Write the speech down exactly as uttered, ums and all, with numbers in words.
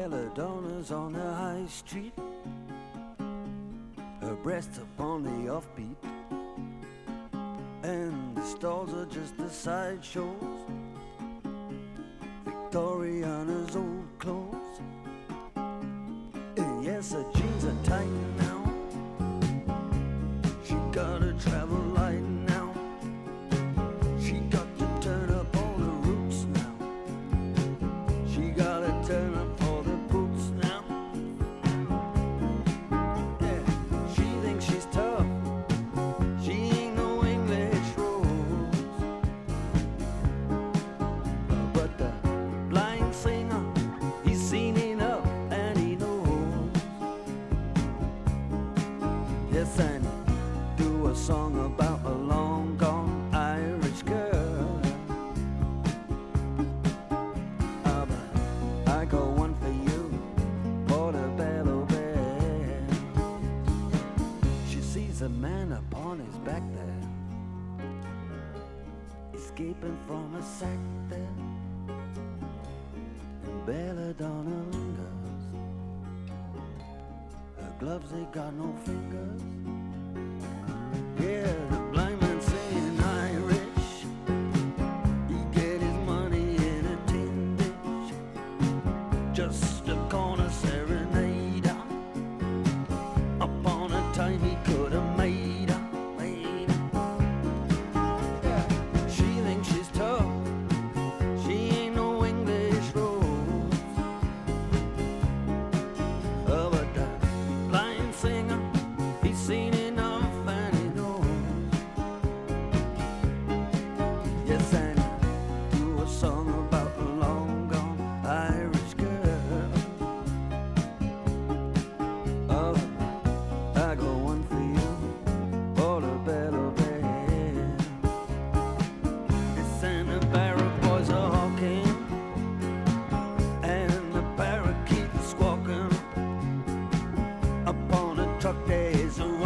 belladonna's on the high street, her breasts upon the offbeat, and the stalls are just the sideshows, Victoriana's old clothes. And yes, her jeans are tight now, she gotta travel light now, she got to turn up all the roots now, she gotta turn up all the boots now. Yeah, she thinks she's tough, she ain't no English rose, but the blind singer, he's seen enough and he knows. Yes, and do a song about a long gone Irish girl. Ah, but I got one for you, Portobello Bell. She sees a man upon his back there, escaping from a sack there, and belladonna lingers. Her gloves, they got no fingers. Yeah, the blind man singing Irish, he get his money in a tin dish, just a corner serenader, upon a time he could have made her, made her. Yeah, she thinks she's tough, she ain't no English rose, oh, but the blind singer, he's seen enough and he knows. Yes, and do a song about a long gone Irish girl. Oh, I got one for you, Portobello Bell. Yes, and the barrack boys are hawking, and the parakeet is squawking, upon a truck there is a